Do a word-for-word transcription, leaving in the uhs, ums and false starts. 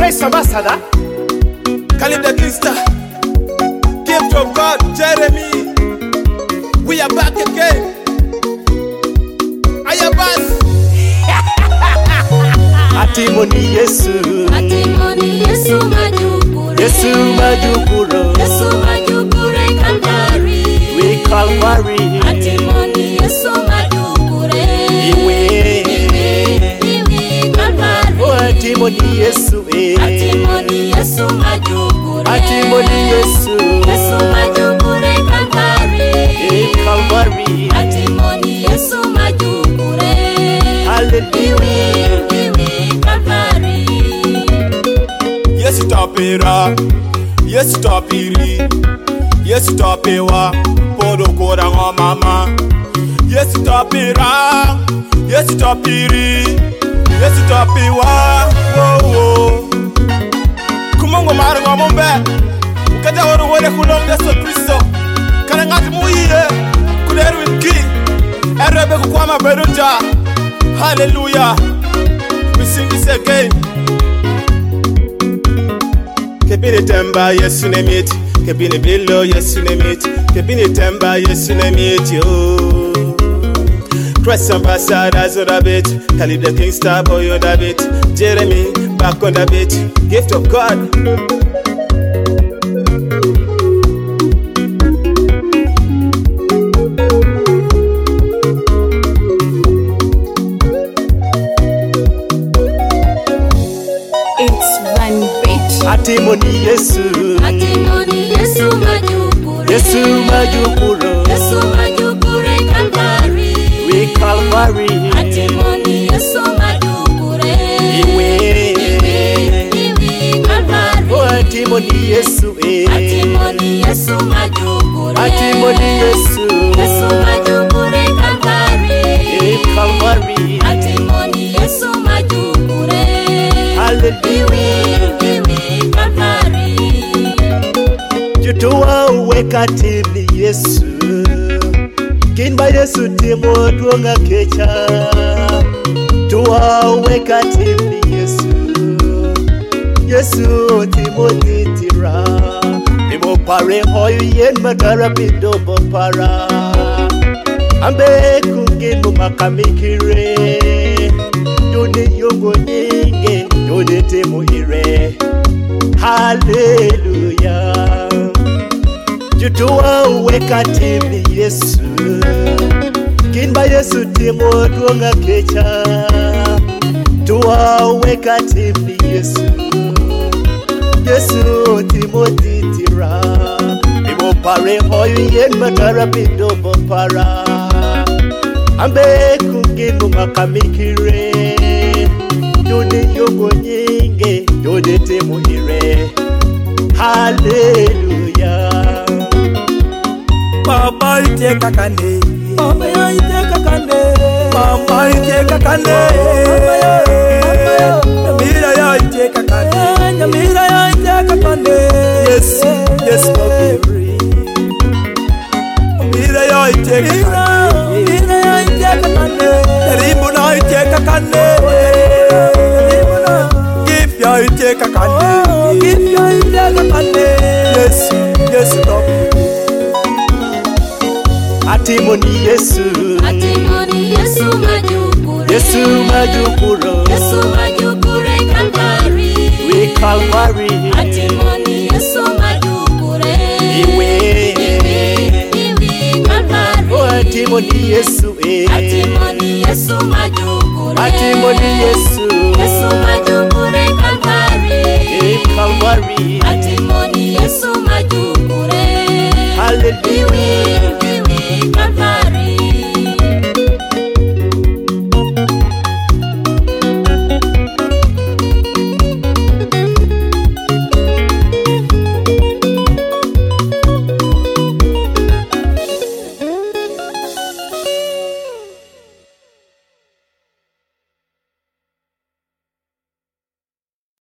Christ ambassador, Caleb the Gangster, gift of God, Jeremy. We are back again. Ayabas. Atimoni Yesu, Atimoni Yesu majukure, Yesu majukuro, Yesu majukure Calvary, we Calvary. Atimoni Yesu majukure, Iwe, iwe, iwe Calvary. oh Atimoni Yesu, eh. Atimoni Yesu majukure, Atimoni Yesu, Yesu majukure Calvary, eh Calvary. Atimoni Yesu majukure, Hallelujah. Yes, tapera. Yes, tapiri. Yes, tapewa. Podo kora ngo mama. Yes, tapera. Yes, tapiri. Yes, tapewa. Whoa, whoa. Kumongo mara ngo mombe. Ukata woro wole kulonga so Kristo. Kana ngati muiye. Kuleru wiki. Erebe kukwama bedonja. Hallelujah. We sing this again. Kebini temba yesu ne meet, kebini bilo yesu ne meet, kebini temba yesu ne meet yo. Christ ambassadors on the beat, Caleb the Gangster boy on the beat, Jeremy back on the beat, gift of God. Atimoni Yesu, Atimoni Yesu majukure, Yesu majukuro, Yesu majukure Calvary, we Calvary. Atimoni Yesu majukure, Iwe, iwe, iwe Calvary. oh Atimoni Yesu, eh. Atimoni Yesu majukure, Atimoni Yesu, Yesu majukure Calvary, eh Calvary. Atimoni Yesu majukure, Hallelujah. Jutua uweka tini Yesu, kinba Yesu timo duonga kecha. Tua uweka tini Yesu, Yesu timo titira. Nimo pare hoyu yen magara bido bopara. Ambe kunginu makamikire, duni yungo nyinge, duni timo ire. Hallelujah. Jutua uweka tini Yesu, kinba Yesu timo duonga kecha. Tua uweka tini Yesu, Yesu timo titira. Nimo pare hoyu yen magara bido bopara. Ambe kunginu makamikire, duni yungo nyinge, duni timo ire. Hallelujah. Mama iteka kane, Mama ya iteka kane, mama iteka kane, Nyamira ya iteka kane, Nyamira ya iteka kane. yes, yes, baby. Nyamira ya iteka kane, Nyamira ya iteka kane, Rimbo na iteka kane, give ya iteka kane, give ya iteka kane. yes, yes, baby. Atimoni Yesu, Atimoni Yesu majukure, Yesu majukuro, Yesu majukure Calvary, we Calvary. Atimoni Yesu majukure, Iwe, iwe, iwe Calvary. oh Atimoni Yesu, eh. Atimoni Yesu majukure, Atimoni Yesu, Yesu majukure Calvary, eh Calvary. Atimoni Yesu majukure, Hallelujah. iwe, iwe